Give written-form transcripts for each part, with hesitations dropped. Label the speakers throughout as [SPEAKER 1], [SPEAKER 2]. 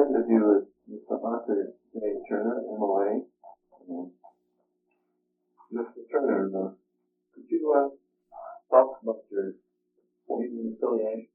[SPEAKER 1] interview is Mr. Arthur J. Turner, MOA. Mr. Turner, could you talk about your union affiliation?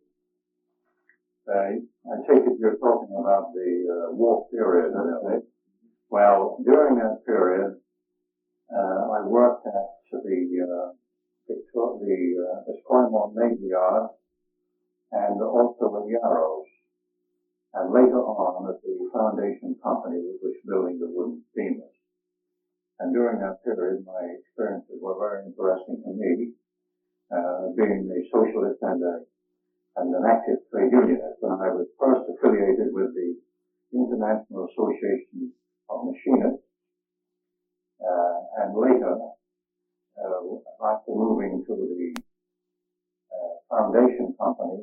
[SPEAKER 2] I take it you're talking about the war period. Well, during that period, I worked at the Esquimalt Navy Yard and also at Yarrows, and later on at the foundation company which was building the wooden steamers. And during that period, my experiences were very interesting to me, being a socialist and an active trade unionist. And I was first affiliated with the International Association of Machinists, and later, after moving to the foundation company,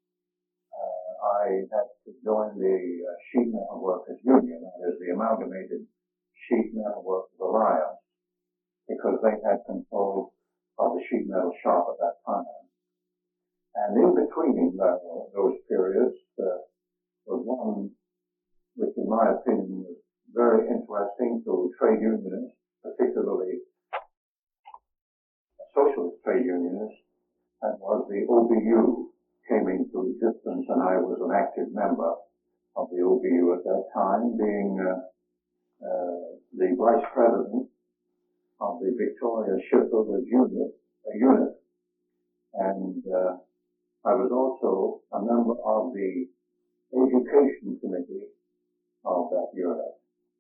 [SPEAKER 2] I had to join the Sheet Metal Workers Union, that is the Amalgamated Sheet Metal Workers Alliance, because they had control of the sheet metal shop at that time. And in between those periods was one which, in my opinion, was very interesting to trade unionists, particularly socialist trade unionists, and was the OBU came into existence, and I was an active member of the OBU at that time, being the vice president of the Victoria Shipbuilders unit, and I was also a member of the education committee of that unit,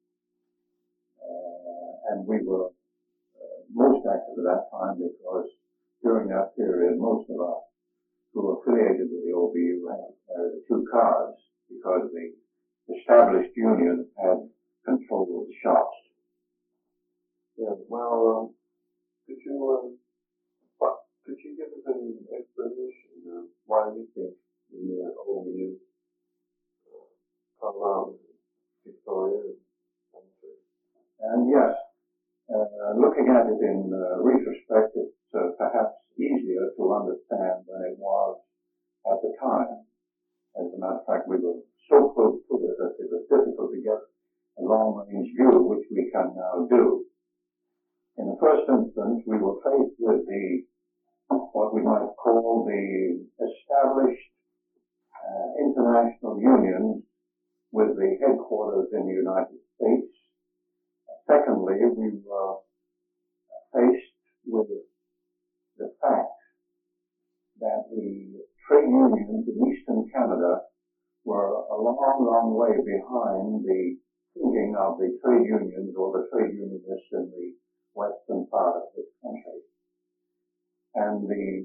[SPEAKER 2] and we were most active at that time because during that period most of us who were affiliated with the OBU had the two cards because the established union had control of the shops.
[SPEAKER 1] Yeah, well, could you give us an explanation of why you think the OBU come around Victoria?
[SPEAKER 2] And yes, looking at it in retrospect, it's perhaps easier to understand than it was at the time. As a matter of fact, we were so close to it that it was difficult to get a long-range view, which we can now do. In the first instance, we were faced with what we might call the established international unions with the headquarters in the United States. Secondly, we were faced with the fact that the trade unions in Eastern Canada were a long, long way behind the thinking of the trade unions or the trade unionists in the western part of this country. And the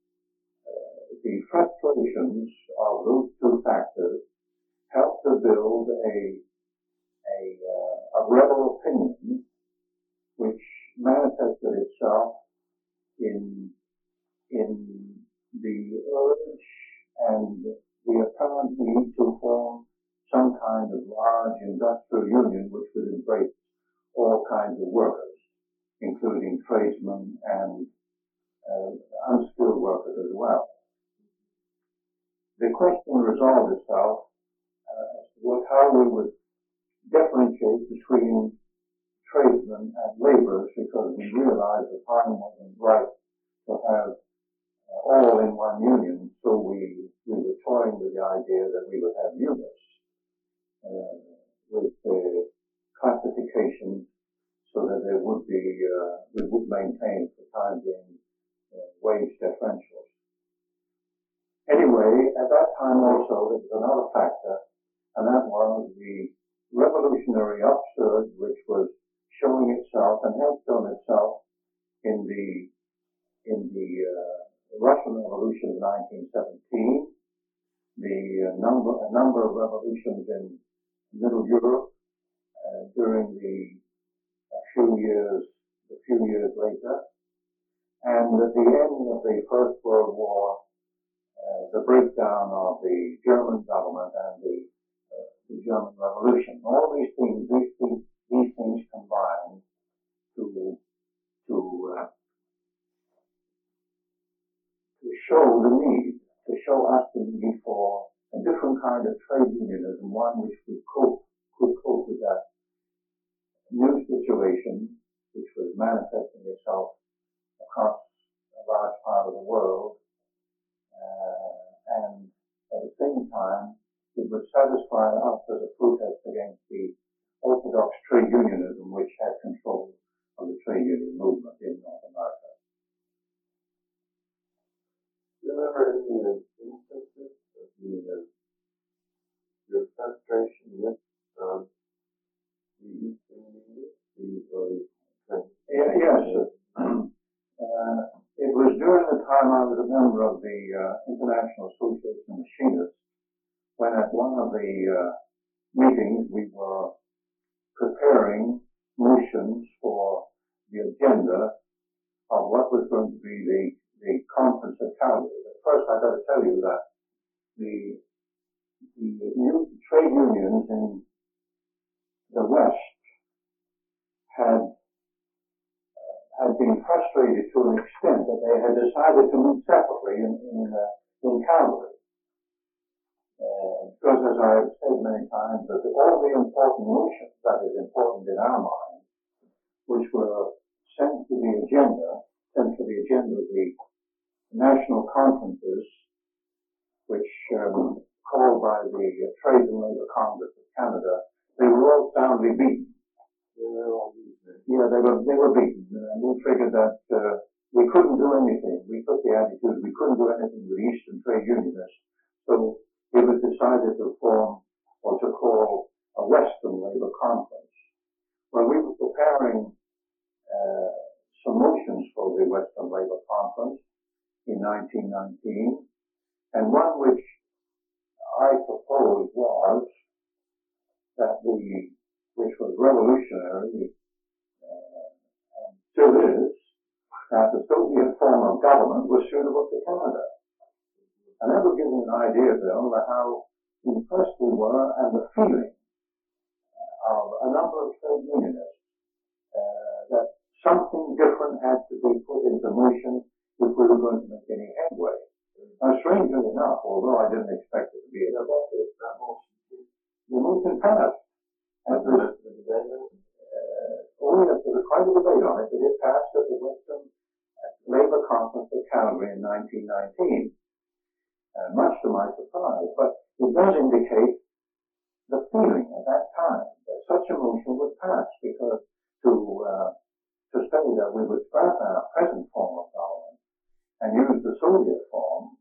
[SPEAKER 2] frustrations of those two factors helped to build a rebel opinion which manifested itself in the urge and the apparent need to form some kind of large industrial union which would embrace all kinds of workers, including tradesmen and unskilled workers as well. The question resolved itself as to how we would differentiate between tradesmen and laborers, because we realized the time wasn't right to have all in one union, so we were toying with the idea that we would have units with classifications so that there would be, we would maintain for the time being wage differentials. Anyway, at that time also there was another factor, and that was the revolutionary upsurge which was showing itself and had shown itself in the Russian Revolution of 1917, a number of revolutions in Middle Europe during the few years later, and at the end of the First World War, the breakdown of the German government and the German Revolution. All these things combined to show us the need for an different kind of trade unionism, one which could cope with that new situation, which was manifesting itself across a large part of the world, and at the same time, it would satisfy us as a protest against the orthodox trade unionism which had control of the trade union movement in North America.
[SPEAKER 1] Do you remember any instances of your frustration with the Eastern Union,
[SPEAKER 2] Yes. It was during the time I was a member of the International Association of Machinists, when at one of the meetings we were preparing motions for the agenda of what was going to be the conference at Calgary. But first I've got to tell you that the trade unions in the West had been frustrated to an extent that they had decided to meet separately in Calgary. Because as I have said many times, that all the important motions, that is important in our minds, which were sent for the agenda of the national conferences, which called by the Trade and Labour Congress of Canada, they were all soundly beaten. Yeah, they were beaten, and we figured that we couldn't do anything. We took the attitude we couldn't do anything with Eastern trade unionists, so it was decided to form or to call a Western Labour Conference. Well, we were preparing some motions for the Western Labour Conference in 1919, and one which I proposed was that which was revolutionary, and still is, that the Soviet form of government was suitable to Canada. And that would give you an idea, Bill, of how impressed we were and the feeling of a number of trade unionists that something different had to be put into motion if we were going to make any headway. Now, strangely enough, although I didn't expect it to be that motion, the motion passed. And there was quite a debate on it, but it passed at the Western Labour Conference at Calgary in 1919, much to my surprise. But it does indicate the feeling at that time that such a motion would pass, because to say that we would scrap our present form of government and use the Soviet form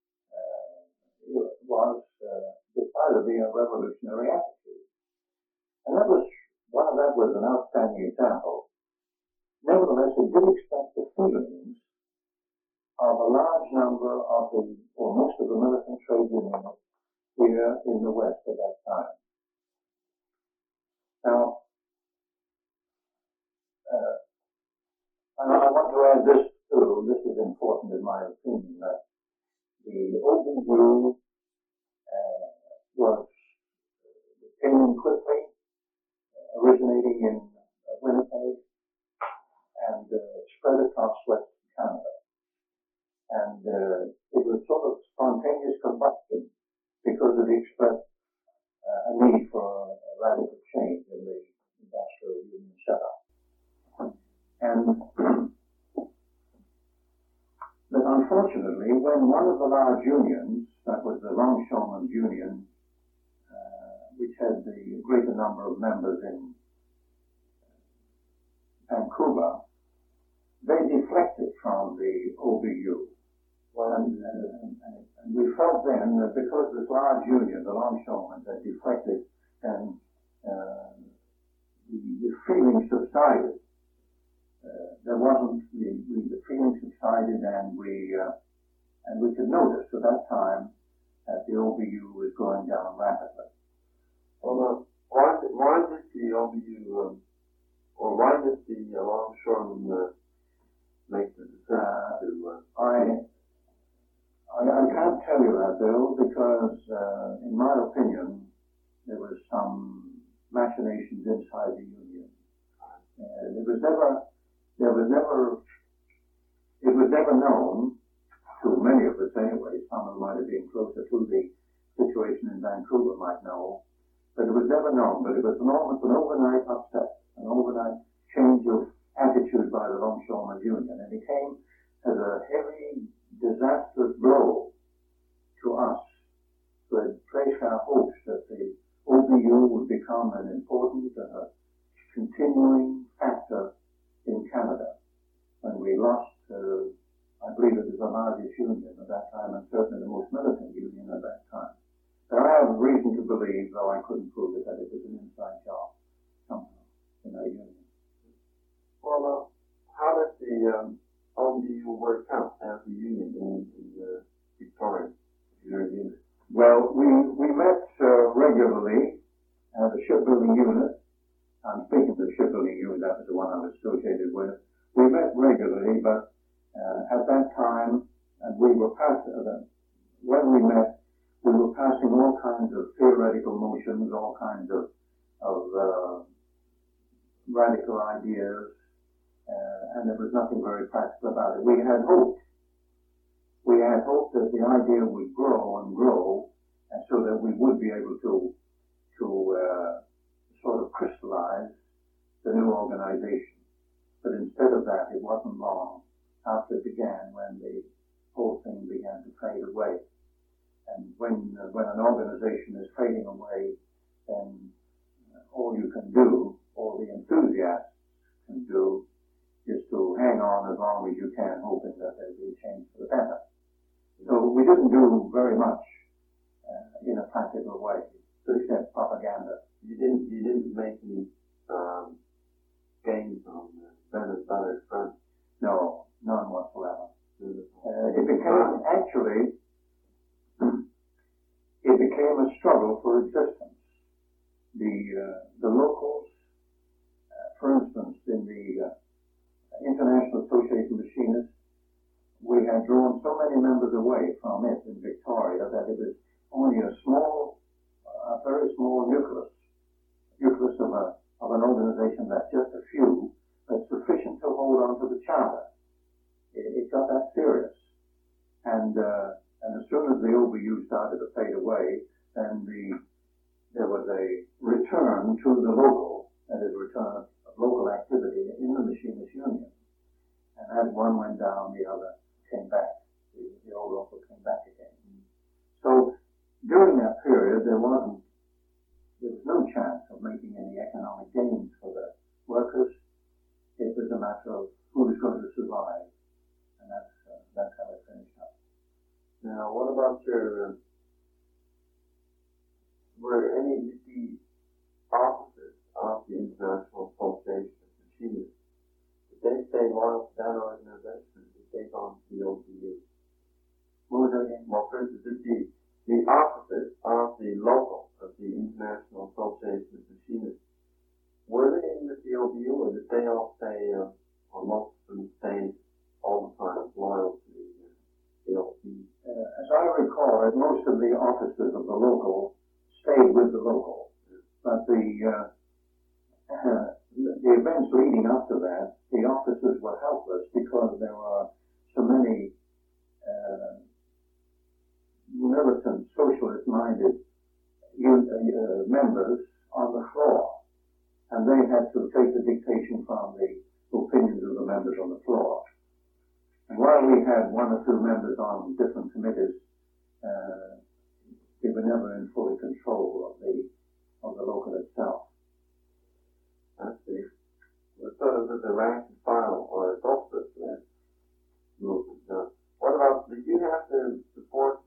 [SPEAKER 2] was decidedly a revolutionary attitude. And that was an outstanding example. Nevertheless, it did express the feelings of a large number of most of the militant trade unions here in the West at that time. Now, and I want to add this too. This is important in my opinion, that the OBU came in quickly, originating in Winnipeg, and spread across Western Canada. And it was sort of spontaneous combustion because it expressed a need for a radical change in the industrial union setup. And but unfortunately, when one of the large unions, that was the Longshoremen's Union, which had the greater number of members in Vancouver, they deflected from the OBU. Well, and we felt then that because this large union, the Longshoremen, had deflected, and the feeling subsided. The feeling subsided, and we could notice at that time that the OBU was going down rapidly.
[SPEAKER 1] Well, why did the OBU, or why did the Longshoremen make the decision to?
[SPEAKER 2] I can't tell you that, Bill, because in my opinion there was some machinations inside the union. It was never known, to many of us anyway, some of them might have been closer to the situation in Vancouver might know, but it was never known. But it was almost an overnight upset, an overnight change of attitude by the Longshoremen's Union, and it came as a heavy, disastrous blow to us, who had placed our hopes that the OBU would become an important, continuing factor in Canada. When we lost, I believe it was the largest union at that time, and certainly the most militant union at that time. But I have reason to believe, though I couldn't prove it, that it was an inside job somehow in our union.
[SPEAKER 1] Well, how did the OBU work out as a union in Victoria, your unit?
[SPEAKER 2] Well, we met regularly as a shipbuilding unit. I'm speaking of the shipbuilding unit, that was the one I was associated with. We met regularly, but at that time, and we were when we met, we were passing all kinds of theoretical motions, all kinds of radical ideas, and there was nothing very practical about it. We had hoped that the idea would grow and grow, and so that we would be able to sort of crystallize the new organization. But instead of that, it wasn't long after it began when the whole thing began to fade away. And when an organization is fading away, then all you can do, all the enthusiasts can do, is to hang on as long as you can, hoping that there will be a change for the better. So we didn't do very much in a practical way, except propaganda.
[SPEAKER 1] You didn't make any gains on Bernard Butler's front?
[SPEAKER 2] No, none whatsoever. It became actually a struggle for existence. The locals, for instance, in the International Association of Machinists, we had drawn so many members away from it in Victoria that it was only a very small nucleus of an organization that's just a few, but sufficient to hold on to the charter. It got that serious. And as soon as the OBU started to fade away, then there was a return to the local, that is, return of local activity in the Machinists Union. And as one went down, the other came back. The old local came back again. So during that period, there was no chance of making any economic gains for the workers. It was a matter of who was going to survive, and that's how it finished up.
[SPEAKER 1] Now, what about were any of the officers of the International Association of Machinists, did they stay loyal to that organization? Did they go to the OBU?
[SPEAKER 2] What was that again?
[SPEAKER 1] Well, for instance, the officers of the local of the International Association of Machinists, were they in with the OBU, or did they all stay, or most of them stayed all the time loyal to the OBU?
[SPEAKER 2] As I recall, most of the officers of the local stayed with the local, but the events leading up to that, the officers were helpless because there were so many militant, socialist-minded members on the floor, and they had to take the dictation from the opinions of the members on the floor. And while we had one or two members on different committees, we were never in full control of the local itself.
[SPEAKER 1] I see. Well, sort of the rank and file or adulthood movement. What about, did you have to support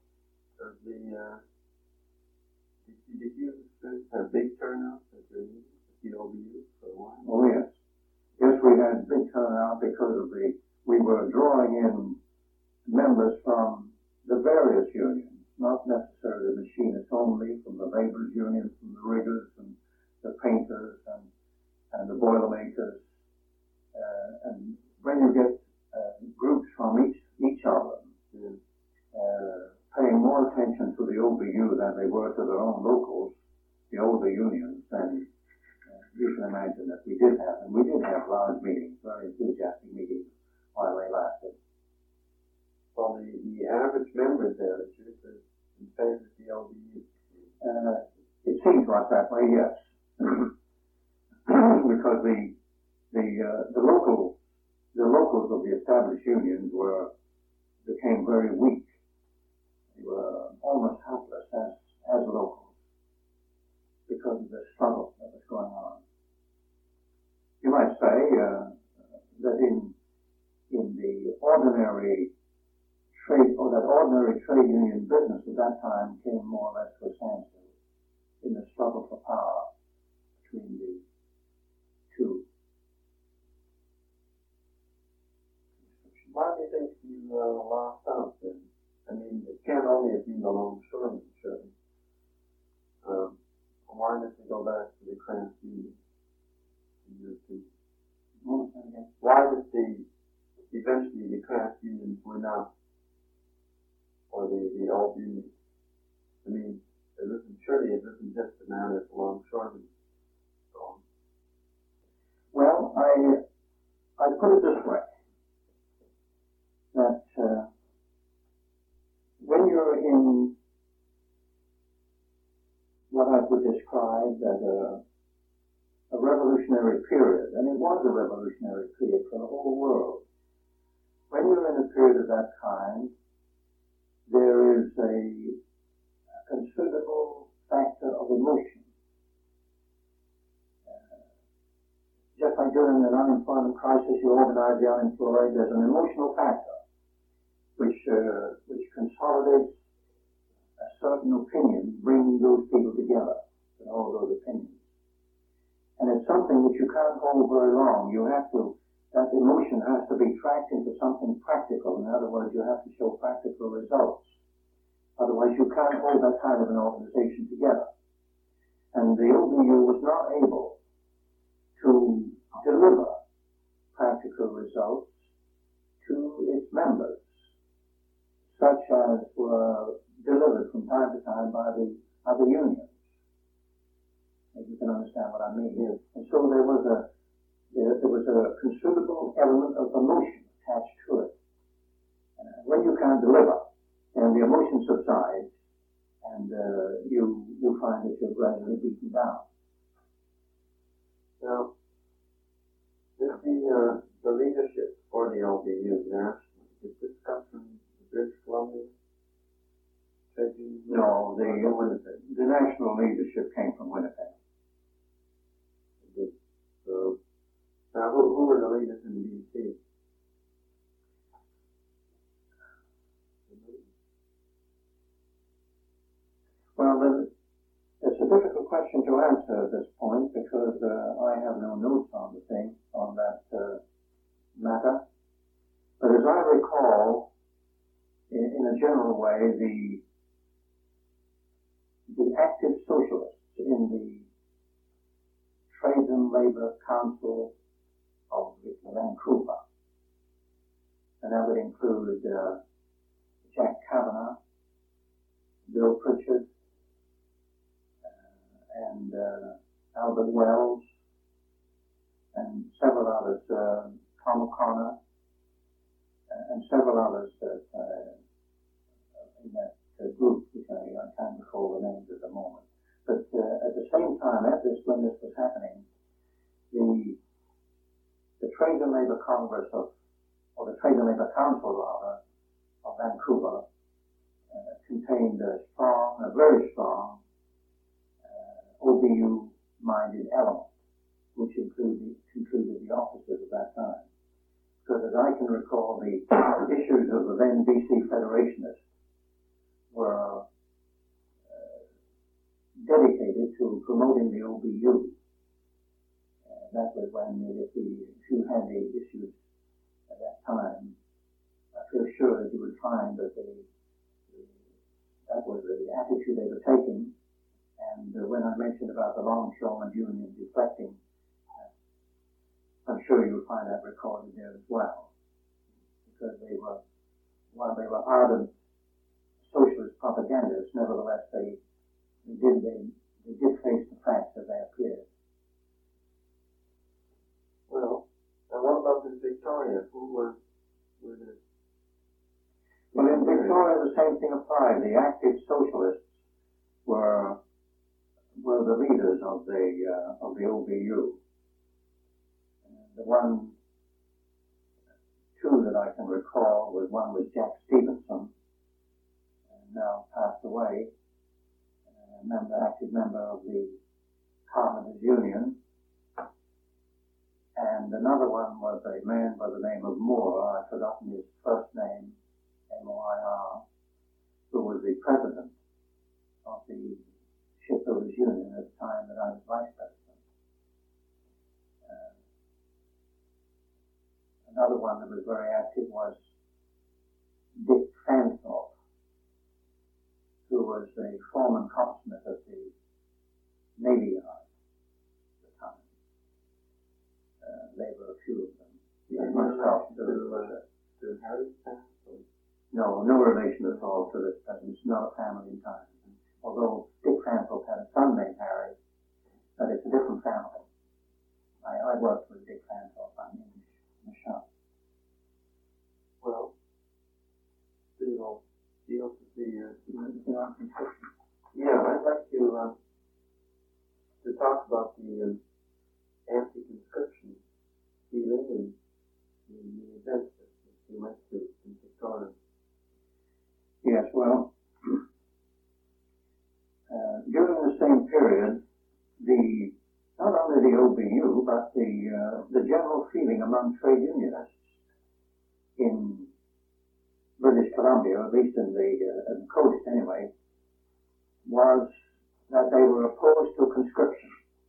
[SPEAKER 1] did you have big turnouts at the OBU for a while?
[SPEAKER 2] Oh, yes. Yes, we had big turnout because we were drawing in members from the various unions, not necessarily the machinists only, from the laborers' union, from the riggers and the painters and the boilermakers. And when you get groups from each of them, paying more attention to the OBU than they were to their own locals, the older unions, then you can imagine that we did have large meetings, very enthusiastic meetings while they lasted.
[SPEAKER 1] Well, the average member there that you in favor of the OBU
[SPEAKER 2] across that way, yes. Because the locals of the established unions became very weak. They were almost helpless as locals because of the struggle that was going on. You might say that in the ordinary trade, or that ordinary trade union business at that time came more or less to a standstill in the struggle for power between the two.
[SPEAKER 1] Why do you think you lost out then? I mean, it can't only have been the longshoremen, surely. Why did they go back to the craft union? Why did eventually the craft unions win out, or the old unions? I mean, surely it isn't just a matter of longshoremen.
[SPEAKER 2] Well, I put it this way, that when you're in what I would describe as a revolutionary period, and it was a revolutionary period for the whole world, when you're in a period of that kind, there is a considerable factor of emotion. Just like during an unemployment crisis, you organize the unemployed, there's an emotional factor which consolidates a certain opinion, bringing those people together, and all those opinions. And it's something which you can't hold very long. That emotion has to be tracked into something practical. In other words, you have to show practical results. Otherwise, you can't hold that kind of an organization together. And the OBU was not able to deliver practical results to its members, such as were delivered from time to time by the other unions. If you can understand what I mean. Yes. And so there was a considerable element of emotion attached to it. When you can't deliver, and the emotion subsides, and you find that you're gradually beaten down.
[SPEAKER 1] Now, the leadership for the OBU nationally, did this come from British Columbia?
[SPEAKER 2] No, the national leadership came from Winnipeg.
[SPEAKER 1] So, now who were the leaders in BC?
[SPEAKER 2] Well, it's a difficult question to answer at this point because I have no notes on that matter. But as I recall, in a general way, the active socialists in the Trade and Labour Council of Vancouver, and that would include Jack Kavanagh, Bill Pritchard, and Albert Wells, and several others, Tom O'Connor, and several others in that group, which I can't recall the names at the moment. But at the same time, when this was happening, the Trade and Labour Congress or the Trade and Labour Council, rather, of Vancouver contained a very strong OBU-minded element, which included the officers at that time. Because as I can recall, the issues of the then BC Federationists were dedicated to promoting the OBU. That was when, if you had the issues at that time, I feel sure that you would find that that was the attitude they were taking. And when I mentioned about the Longshoremen Union deflecting, I'm sure you'll find that recorded there as well. Because while they were ardent socialist propagandists, nevertheless they did face the facts as they appeared.
[SPEAKER 1] Well, and what about in Victoria? Who were the...
[SPEAKER 2] Well, in Victoria, the same thing applied. The active socialists were the leaders of the OBU. Two that I can recall one was Jack Stevenson, now passed away, active member of the Carpenters Union, and another one was a man by the name of Moore. I've forgotten his first name, M-O-I-R, who was the president of the Shipbuilders Union at the time that I was vice president. Another one that was very active was Dick Fanthorpe, who was a foreman copsmith at the Navy Yard at the time. There were a few of them.
[SPEAKER 1] To Harry Fanthorpe?
[SPEAKER 2] No relation at all to this person. It's not a family tie. Although Dick Fanthorpe had a son named Harry, but it's a different family. I worked with Dick Fanthorpe in the shop.
[SPEAKER 1] Well, pretty well deals with the
[SPEAKER 2] conscription.
[SPEAKER 1] Yeah, I'd like to talk about the anti-conscription feeling and the events that you went to in Victoria.
[SPEAKER 2] Yes, well, during the same period, not only the OBU, but the general feeling among trade unionists in British Columbia, at least in the coast anyway, was that they were opposed to conscription.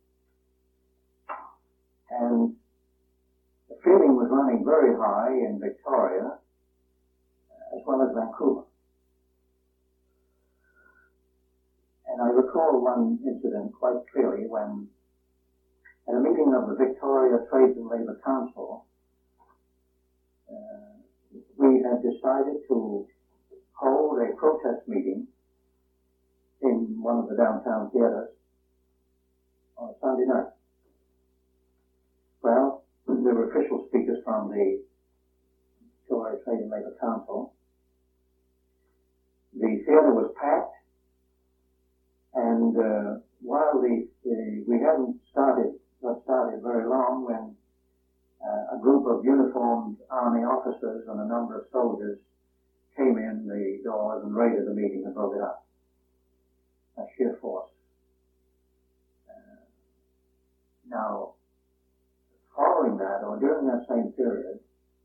[SPEAKER 2] And the feeling was running very high in Victoria as well as Vancouver. And I recall one incident quite clearly when, at a meeting of the Victoria Trades and Labour Council, we had decided to hold a protest meeting in one of the downtown theaters on a Sunday night. Well, there were official speakers from the Victoria Trade and Labour Council. The theater was packed, and while we hadn't got started very long when a group of uniformed army officers and a number of soldiers came in the doors and raided the meeting and broke it up. A sheer force. Now, following that, or during that same period,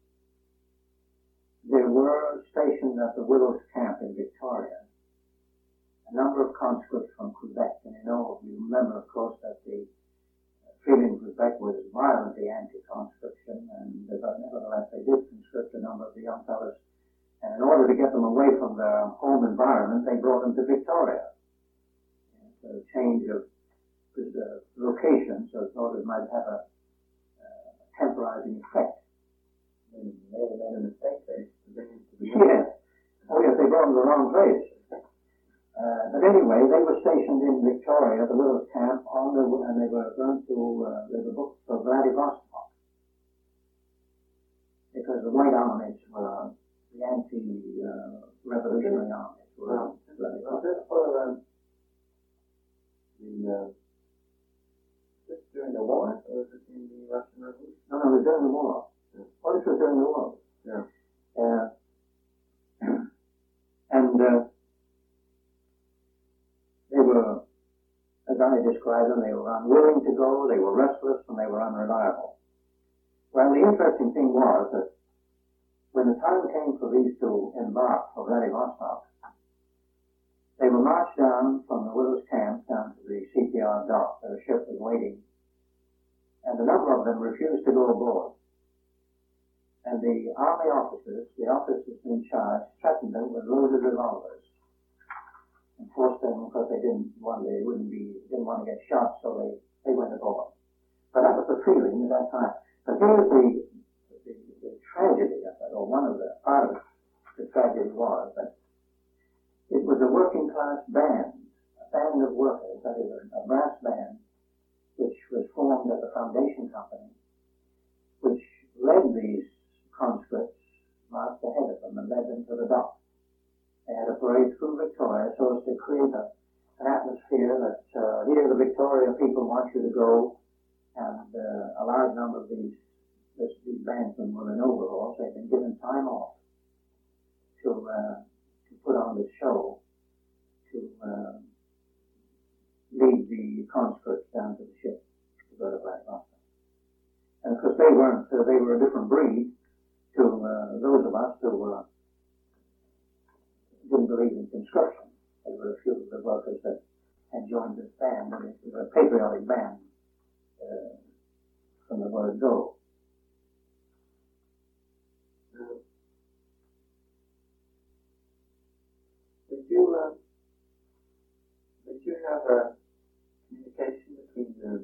[SPEAKER 2] there were stationed at the Willows Camp in Victoria a number of conscripts from Quebec. And you remember, of course, that the feeling in Quebec was violently anti-conscription, and nevertheless they did conscript a number of the young fellows. And in order to get them away from their home environment, they brought them to Victoria. A change of location, so thought it might have a temporizing effect.
[SPEAKER 1] And they made a mistake there.
[SPEAKER 2] Yes. Oh yes, they brought them to the wrong place. But anyway, they were stationed in Victoria, the Willows Camp, and they were going to, they were booked for Vladivostok. Because the White Armies were, the anti-revolutionary armies were
[SPEAKER 1] Was this for just during the war, or was it in the Russian Revolution?
[SPEAKER 2] No, it was during the war.
[SPEAKER 1] Yeah.
[SPEAKER 2] Well, this was during the war.
[SPEAKER 1] Yeah.
[SPEAKER 2] And they were, as I described them, they were unwilling to go, they were restless, and they were unreliable. Well, the interesting thing was that when the time came for these to embark for Vladivostok, they were marched down from the Willows Camp down to the CPR dock. Their ship was waiting, and a number of them refused to go aboard. And the army officers, the officers in charge, threatened them with loaded revolvers and forced them, because they didn't want to get shot, so they went aboard. But that was the feeling at that time. But here's the tragedy of it, or part of the tragedy was that it was a working class band, a band of workers, that is a brass band, which was formed at the Foundation Company, which led these conscripts, marched ahead of them and led them to the dock. They had a parade through Victoria so as to create a
[SPEAKER 3] an atmosphere that here the Victoria people want you to go, and a large number of these bandsmen were in overalls. They'd been given time off to put on this show, to lead the conscripts down to the ship to go to Black Rock. And of course they were a different breed to those of us who didn't believe in conscription. There were a few of the workers that had joined this band, but it was a patriotic band from the word go.
[SPEAKER 1] Did you have a communication between the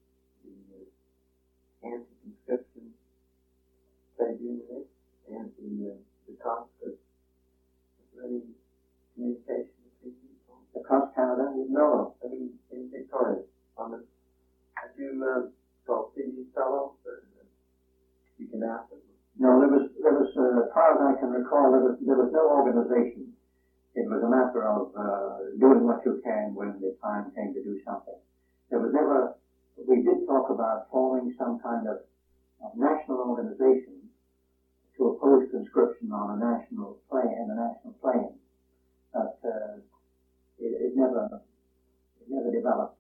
[SPEAKER 1] anti-conscription trade unionists and the conscripts? Was there any communication between people?
[SPEAKER 3] Across Canada?
[SPEAKER 1] No, I mean in Victoria. Had you see these fellows? You can ask them.
[SPEAKER 3] No, there was as far as I can recall, there was no organization. It was a matter of doing what you can when the time came to do something. There was never. We did talk about forming some kind of national organization to oppose conscription on a national plane, but it never developed.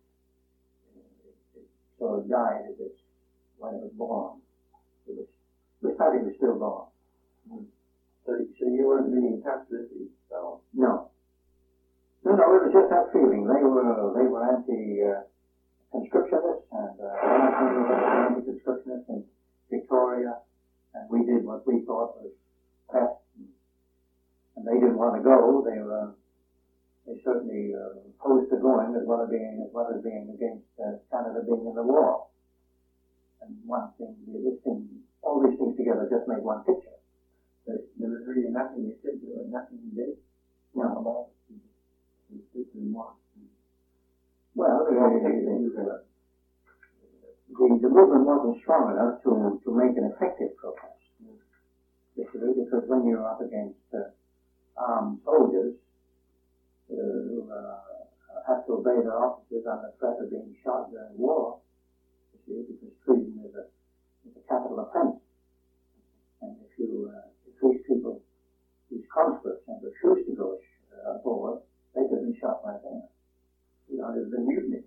[SPEAKER 3] So it died when it was born. It was practically still born.
[SPEAKER 1] So you weren't really in touch with these fellows?
[SPEAKER 3] No. It was just that feeling. They were anti-conscriptionists and anti-conscriptionists in Victoria, and we did what we thought was best. And they didn't want to go. They certainly opposed to going as well as being against Canada being in the war. And all these things together just made one picture.
[SPEAKER 1] There was really nothing you could do and nothing you did.
[SPEAKER 3] No.
[SPEAKER 1] About it. You just didn't want to.
[SPEAKER 3] Well, the movement wasn't strong enough to make an effective protest. Because when you're up against armed soldiers who have to obey their officers under threat of being shot during war, because treason is a capital offense. And if these people, these conscripts, had refused to go aboard, they could have been shot right there. It would have been mutiny.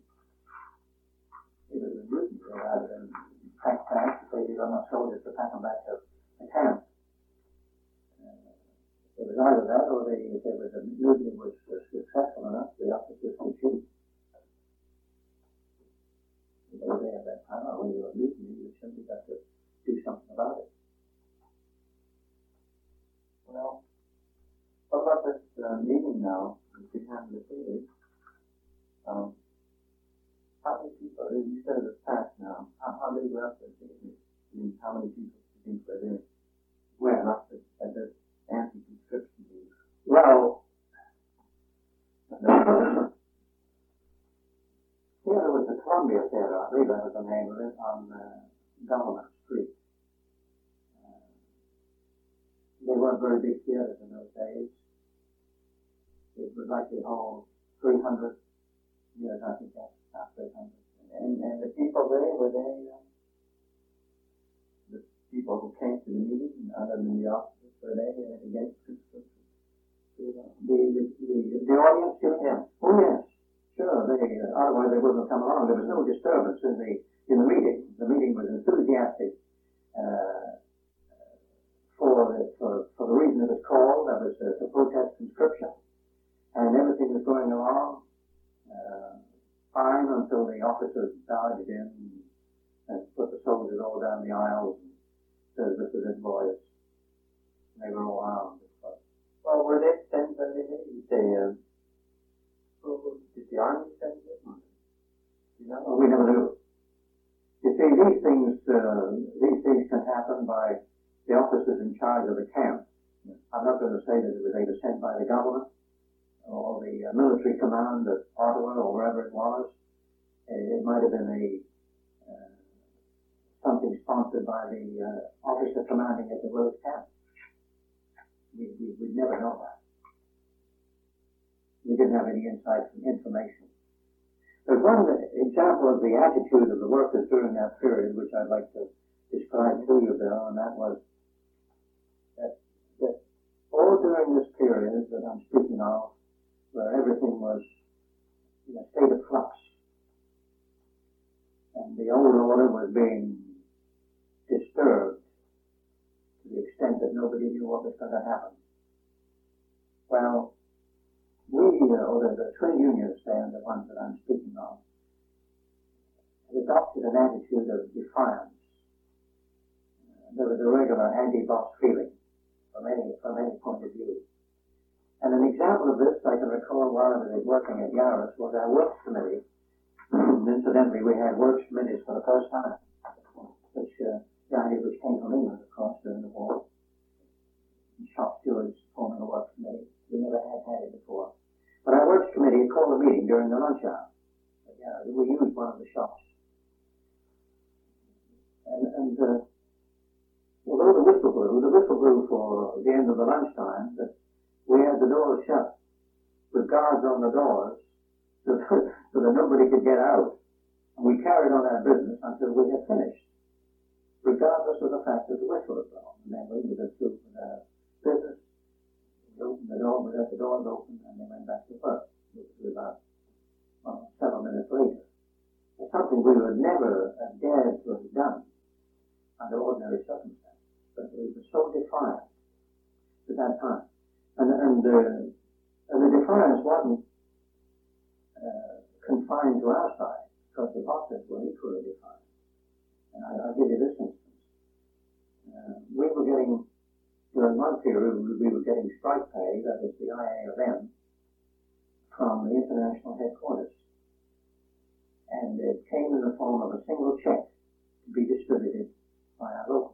[SPEAKER 3] Rather than pack back, because they got enough soldiers to pack them back to the camp. It was either that, or if there was a mutiny was successful enough, the officers could shoot. They had that power. When you were mutiny, you simply got to do something about it.
[SPEAKER 1] Well, what about this meeting now that you have in the city? How many people, you said it was packed now, how many left at the meeting? I mean, how many people do you think were there?
[SPEAKER 3] Well,
[SPEAKER 1] left at this anti-conscription meeting?
[SPEAKER 3] Well, there was the Columbia Theater, I believe that was the name of it, on Government Street. They weren't very big theaters in those days. It would likely hold 300. Yes, I think that's about 300.
[SPEAKER 1] And the people there, were they the people who came to the meeting, other than the officers, were they against conscription?
[SPEAKER 3] The audience, yes. Oh, yes. Sure, otherwise they wouldn't have come along. There was no disturbance in the meeting. The meeting was enthusiastic for the reason it was called. That was to protest conscription, and everything was going along fine until the officers barged in and put the soldiers all down the aisles and said, "This is it, boys." And they were all armed.
[SPEAKER 1] Well, were they sent by the did the army send them?
[SPEAKER 3] Well, we never knew. You see, these things can happen by the officers in charge of the camp. I'm not going to say that it was either sent by the government or the military command at Ottawa or wherever it was. It might have been something sponsored by the officer commanding at the Rose camp. We'd never know that. We didn't have any inside information. There's one example of the attitude of the workers during that period, which I'd like to describe to you, Bill, and that was that all during this period that I'm speaking of, where everything was in a state of flux, and the old order was being disturbed to the extent that nobody knew what was going to happen. Well, the trade unions there, the ones that I'm speaking of, had adopted an attitude of defiance. There was a regular anti-boss feeling from any point of view. And an example of this I can recall while I was working at Yaris was our works committee. Incidentally, we had works committees for the first time, which came from England, of course, during the war. Shop stewards forming a works committee. We never had it before. But our works committee called a meeting during the lunch hour. We used one of the shops. And although the whistle blew for the end of the lunchtime, that we had the doors shut with guards on the doors so that nobody could get out. And we carried on our business until we had finished, regardless of the fact that the whistle was blown. And then we would through with our business. We opened the door, we left the doors open, and they went back to work. It was about 7 minutes later. It's something we would never have dared to have done under ordinary circumstances. But we were so defiant at that time. And the defiance wasn't confined to our side, because the bosses were equally defiant. And I'll give you this instance. We were getting, during one period, we were getting strike pay, that is the IAFM, from the international headquarters. And it came in the form of a single check to be distributed by our local.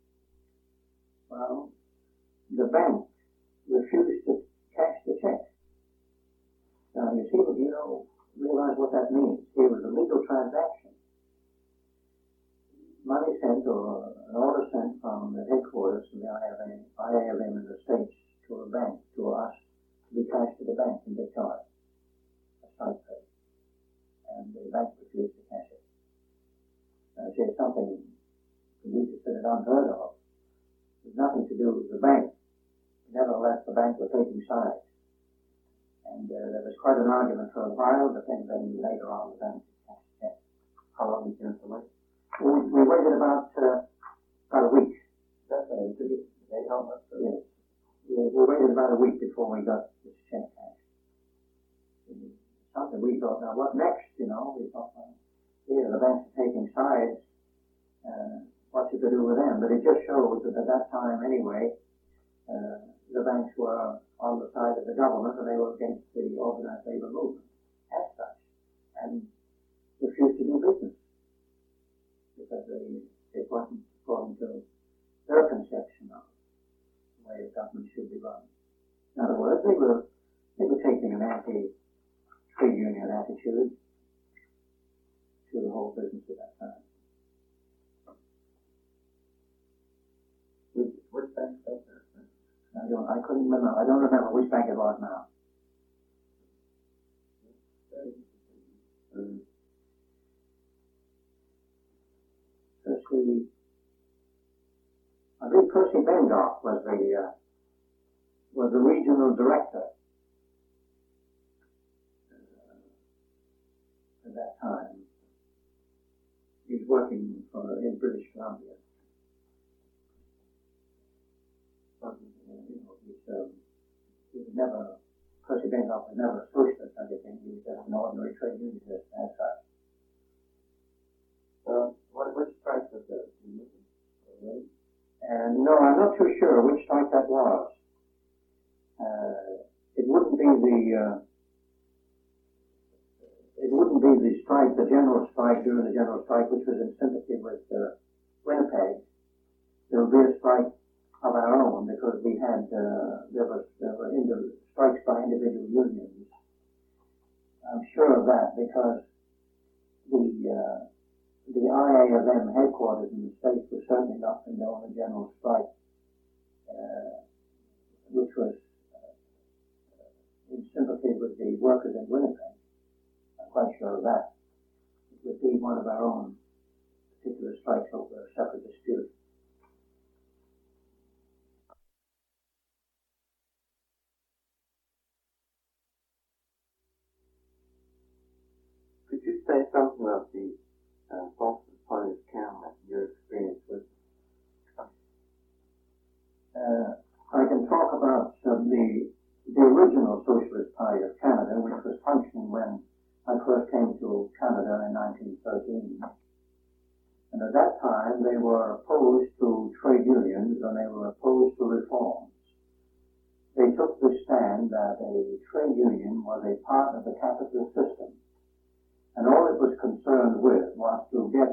[SPEAKER 3] Well, the bank refused to cash the check. Now, you see, you realize what that means. It was a legal transaction. Money sent, or an order sent from the headquarters, from the IAFM in the States, to a bank, to us, to be cashed to the bank in Victoria, a strike pay. And the bank refused to cash it. Now, it's something we considered unheard of. It has nothing to do with the bank. Nevertheless, the bank were taking sides. And there was quite an argument for a while, but then later on the bank cashed the check.
[SPEAKER 1] How long did you have to wait?
[SPEAKER 3] We waited about a week.
[SPEAKER 1] That's right. They helped us.
[SPEAKER 3] Yes. We waited about a week before we got this check cashed. Something we thought, now what next? We thought, the banks are taking sides. What should we do with them? But it just shows that at that time, anyway, the banks were on the side of the government, and they were against the organized labor movement as such, and refused to do business because it wasn't according to their conception of the way the government should be run. In other words, they were taking an anti-trade union attitude to the whole business at that time.
[SPEAKER 1] Which bank does that?
[SPEAKER 3] I couldn't remember. I don't remember which bank it was now. I think Percy Bengoff was the regional director at that time. He was working in British Columbia. Percy Bengoff was never a socialist or anything. He was just an ordinary trade unionist as such.
[SPEAKER 1] Which strike was that?
[SPEAKER 3] No, I'm not too sure which strike that was. It wouldn't be the strike, the general strike during the general strike, which was in sympathy with Winnipeg. There would be a strike of our own, because we had there were strikes by individual unions. I'm sure of that because the IAFM headquarters in the States was certainly not condone a general strike, which was in sympathy with the workers in Winnipeg. I'm quite sure of that. It would be one of our own particular strikes over a separate dispute.
[SPEAKER 1] Could you say something about the Socialist Party of Canada, your experience with it?
[SPEAKER 3] I can talk about the original Socialist Party of Canada, which was functioning when I first came to Canada in 1913. And at that time, they were opposed to trade unions and they were opposed to reforms. They took the stand that a trade union was a part of the capitalist system, and all it was concerned with was to get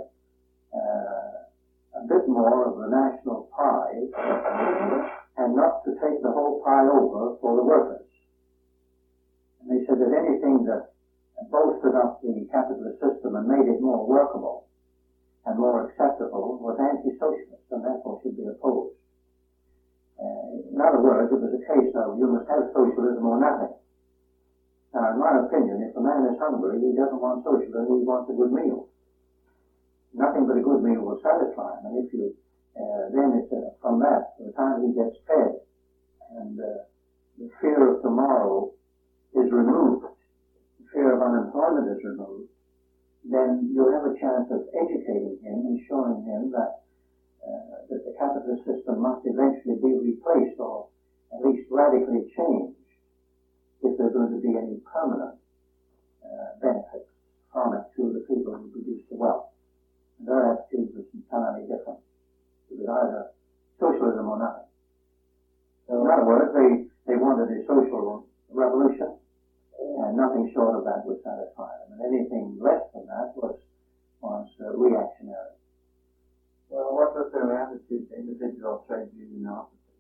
[SPEAKER 3] a bit more of the national pie and not to take the whole pie over for the workers. And they said that anything that bolstered up the capitalist system and made it more workable and more acceptable was anti-socialist and therefore should be opposed. In other words, it was a case of you must have socialism or nothing. Now, in my opinion, if a man is hungry, he doesn't want socialism, he wants a good meal. Nothing but a good meal will satisfy him, and if you then it's from that, by the time he gets fed and the fear of tomorrow is removed, the fear of unemployment is removed, then you'll have a chance of educating him and showing him that the capitalist system must eventually be replaced or at least radically changed if there's going to be any permanent benefits from it to the people who produce the wealth. And their attitude was entirely different. It was either socialism or nothing. So in other words, they wanted a social revolution, and nothing short of that would satisfy them. And anything less than that was reactionary.
[SPEAKER 1] Well, what was their attitude to individual trade union officers?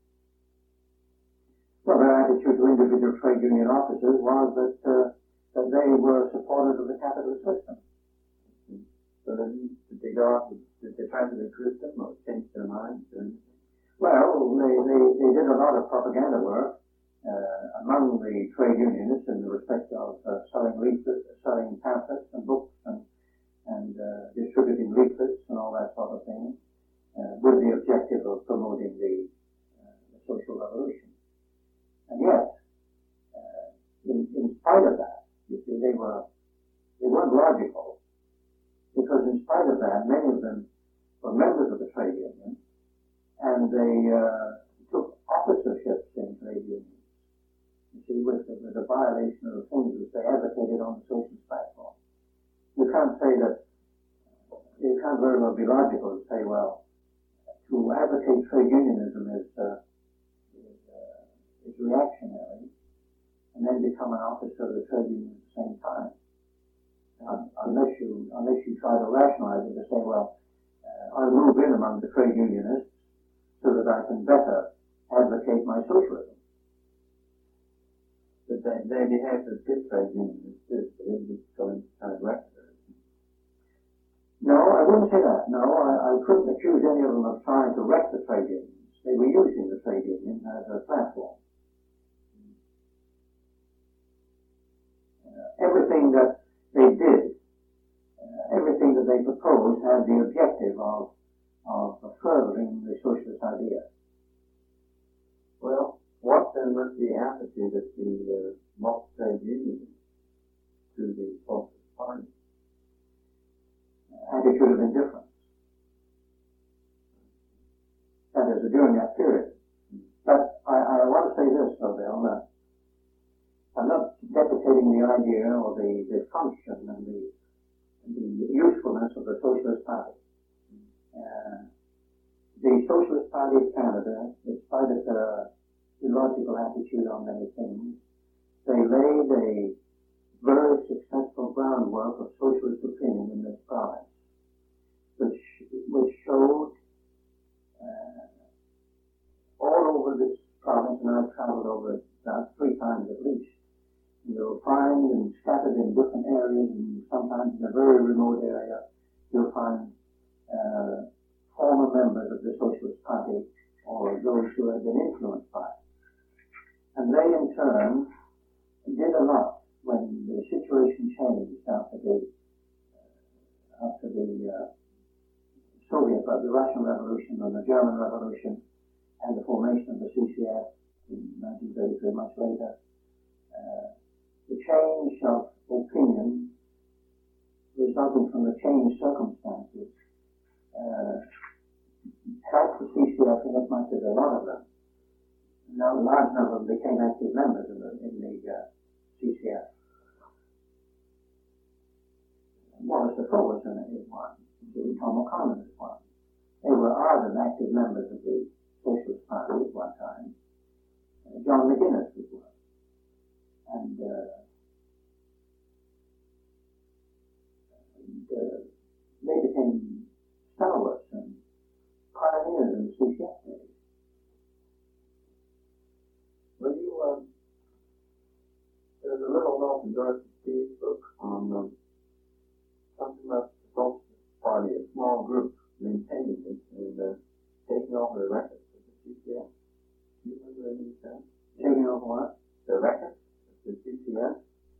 [SPEAKER 3] Well, their attitude to individual trade union officers was that they were supporters of the capitalist system.
[SPEAKER 1] So did they go out, did they try to recruit them or change their minds or anything?
[SPEAKER 3] Well, they did a lot of propaganda work among the trade unionists in the respect of selling leaflets, selling pamphlets and books and distributing leaflets and all that sort of thing, with the objective of promoting the social revolution. And yet, in spite of that, you see, they weren't logical, because in spite of that, many of them were members of the trade union, and they took officerships in trade unions. You see, with a violation of the things which they advocated on the socialist platform. You can't say that, you can't very well be logical and say, well, to advocate trade unionism is reactionary, and then become an officer of the trade union at the same time. Unless you try to rationalize it to say, well, I'll move in among the trade unionists so that I can better advocate my socialism.
[SPEAKER 1] But they behaved as good trade unionists too, so they didn't just go into kind of record.
[SPEAKER 3] No, I wouldn't say that. No, I couldn't accuse any of them of trying to wreck the trade unions. They were using the trade union as a platform. Everything that they did, everything that they proposed had the objective of furthering the socialist idea.
[SPEAKER 1] Well, what then was the attitude of the multi-trade unions to the Socialist Party?
[SPEAKER 3] Attitude of indifference. That is, during that period. But I want to say this, though, Bill, that I'm not deprecating the idea or the function and the usefulness of the Socialist Party. The Socialist Party of Canada, in spite of their illogical attitude on many things, they laid a very successful groundwork of socialist opinion in this province, which showed all over this province, and I've traveled over it about 3 times at least. You'll find, and scattered in different areas, and sometimes in a very remote area, you'll find former members of the Socialist Party, or those who have been influenced by it. And they, in turn, did a lot when the situation changed after the Soviet, the Russian Revolution and the German Revolution, and the formation of the CCF in 1933, much later. The change of opinion resulting from the changed circumstances helped the CCF in as much as a lot of them. Now, a large number of them became active members in the CCF. Wallace Defoe was one. Tom O'Connor is one. They were ardent, active members of the Socialist Party at one time. John McGuinness was one. And they became stalwarts and pioneers in the CCF days.
[SPEAKER 1] Well, there's a little note in Dorothy Speed's book on something about the Socialist Party, a small group maintaining it and taking over the records of the CCF. Do you remember any of that?
[SPEAKER 3] Taking over what?
[SPEAKER 1] The records of the CCF?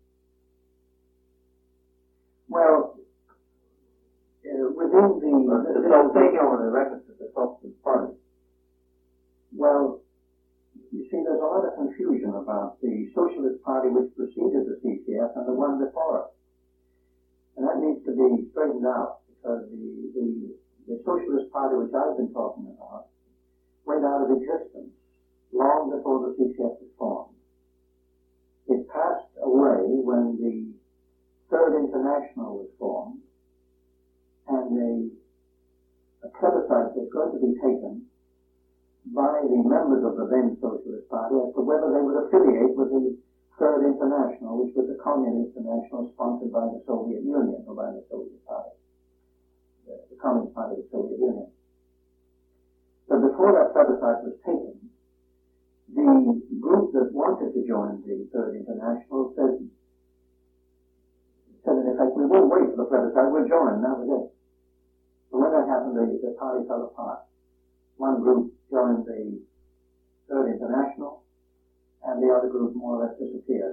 [SPEAKER 3] Well, within
[SPEAKER 1] taking over the records of the Socialist Party.
[SPEAKER 3] Well, you see, there's a lot of confusion about the Socialist Party which preceded the CCF and the one before it. And that needs to be straightened out, because the Socialist Party which I've been talking about went out of existence long before the CCF was formed. It passed away when the Third International was formed, and a plebiscite was going to be taken by the members of the then Socialist Party as to whether they would affiliate with the Third International, which was a communist international sponsored by the Soviet Union, or by the Soviet Party, the Communist Party of the Soviet Union. But before that plebiscite was taken, the group that wanted to join the Third International said in effect, we won't wait for the plebiscite, we'll join, that was it. And when that happened, the party fell apart. One group joined the Third International, and the other group more or less disappeared.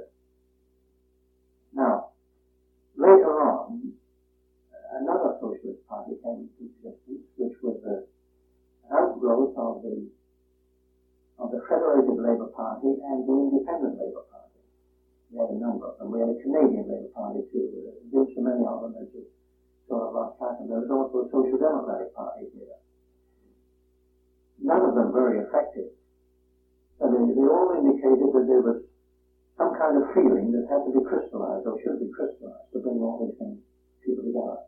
[SPEAKER 3] Now, later on, another socialist party came into existence, which was an outgrowth of the Federated Labour Party and the Independent Labour Party. We had a number of them. We had a Canadian Labour Party too. There's so many of them that you sort of lost track of. There was also a Social Democratic Party here. None of them very effective. And they all indicated that there was some kind of feeling that had to be crystallized, or should be crystallized, to bring all these things, people together.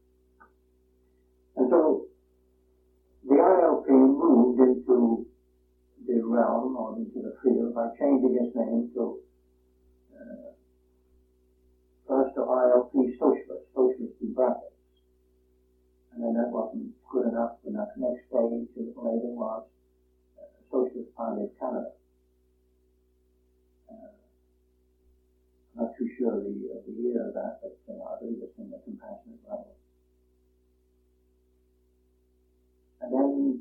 [SPEAKER 3] And so the ILP moved into the realm, or into the field, by changing its name to first to ILP Socialist in brackets. And then that wasn't good enough, and that next stage, a little later, was Socialist Party of Canada. I'm not too sure the year of that, but I believe it's in the Compassionate Level. And then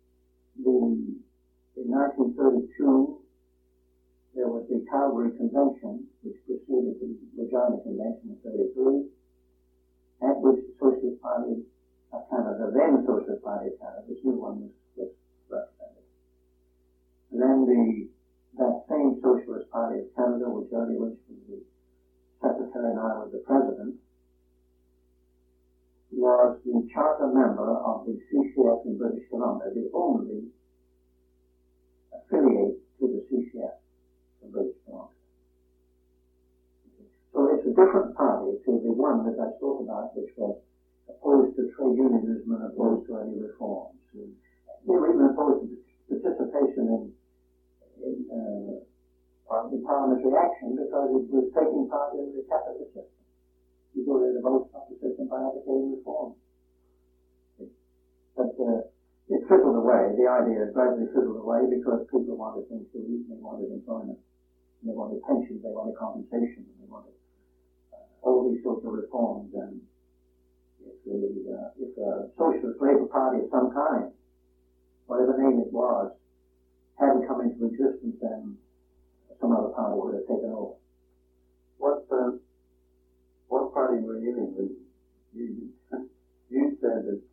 [SPEAKER 3] in 1932, there was the Calgary Convention, which preceded the Regina Convention in 1933, at which the Socialist Party of Canada, then Socialist Party of Canada, this new one was represented. And then that same Socialist Party of Canada, which Early Lynch was the secretary and I was the president, was the charter member of the CCF in British Columbia, the only affiliate to the CCF in British Columbia. So it's a different party to the one that I spoke about, which was opposed to trade unionism and opposed to any reforms. They were even opposed to participation in parliamentary action, because it was taking part in the capitalist system. You go to the vote of the system by advocating reform. But it fizzled away. The idea gradually fizzled away because people wanted things to eat, and they wanted employment, and they wanted pensions, they wanted compensation, and they wanted all these social reforms. And if a socialist Labour Party of some kind, whatever name it was, hadn't come into existence, then some other party would have taken over.
[SPEAKER 1] What party were you in? When you said that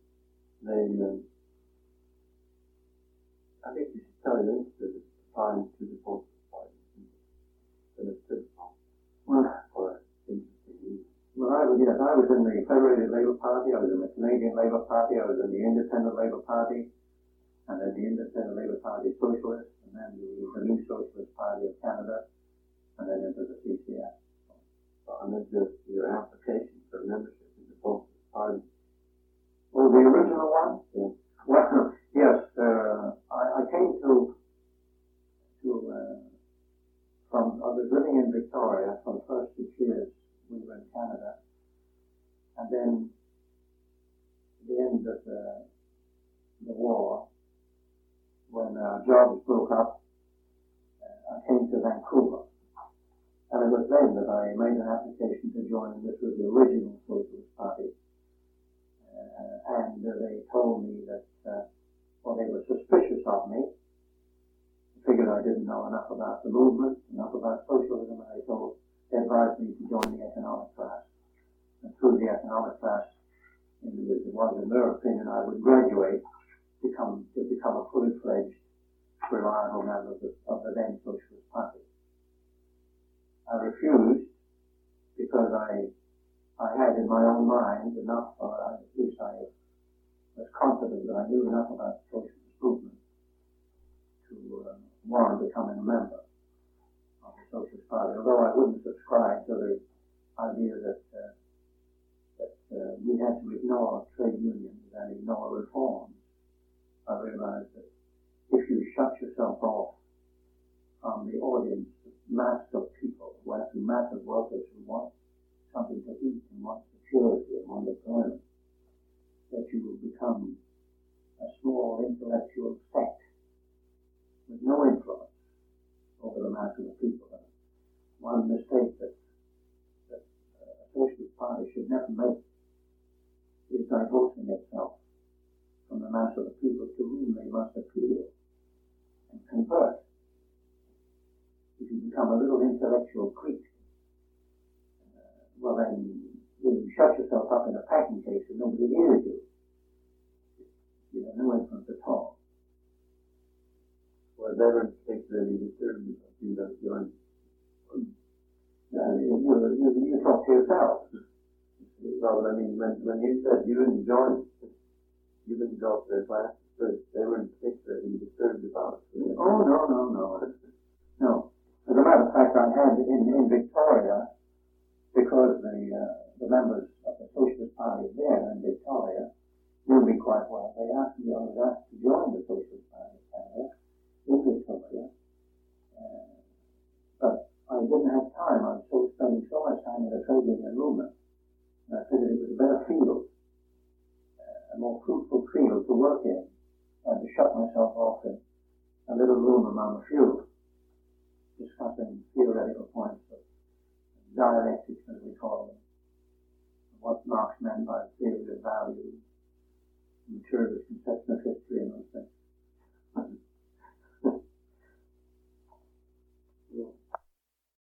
[SPEAKER 1] I think you should tell your institute it's applying to the Socialist Party and it's typical for interesting reasons.
[SPEAKER 3] Well, I was in the Federated Labour Party, I was in the Canadian Labour Party, I was in the Independent Labour Party, and then the Independent Labour Party Socialist, and then the New Socialist Party of Canada, and then into the CCF.
[SPEAKER 1] And then just your application for membership in the Socialist Party.
[SPEAKER 3] Oh, the original one?
[SPEAKER 1] Yeah.
[SPEAKER 3] Well, yes, I came I was living in Victoria for the first 6 years we were in Canada, and then at the end of the war, when jobs broke up, I came to Vancouver. And it was then that I made an application to join. This was the original Socialist Party. And they told me that, they were suspicious of me. They figured I didn't know enough about the movement, enough about socialism, and they advised me to join the economic class. And through the economic class, it was in their opinion, I would graduate to become a fully fledged, reliable member of the then Socialist Party. I refused because I had in my own mind enough, or at least I was confident that I knew enough about the socialist movement to warrant becoming a member of the Socialist Party. Although I wouldn't subscribe to the idea that we had to ignore trade unions and ignore reforms, I realized that if you shut yourself off from the audience, mass of people, massive workers who want something to eat and want security and want employment, that you will become a small intellectual sect with no influence over the mass of the people. And one mistake that a Socialist Party should never make is divorcing itself from the mass of the people to whom they must appeal and convert. If you become a little intellectual creep, then you shut yourself up in a packing case and nobody hears you. You have no influence at all.
[SPEAKER 1] Well, they weren't particularly disturbed of you that joined.
[SPEAKER 3] You talk to yourself.
[SPEAKER 1] Well, I mean, when you said you didn't join, you didn't go to their class, but they weren't particularly disturbed about it.
[SPEAKER 3] Oh, no. No. As a matter of fact, I had in Victoria, because the members of the Socialist Party there in Victoria knew me quite well. I was asked to join the Socialist Party of Canada in Victoria, but I didn't have time. I was spending so much time in the trade union movement, and I figured it was a better field, a more fruitful field to work in, and to shut myself off in a little room among a few, discussing theoretical points of dialectics, as we call them, what Marx meant by theory of value, materialist conception of history, and those things.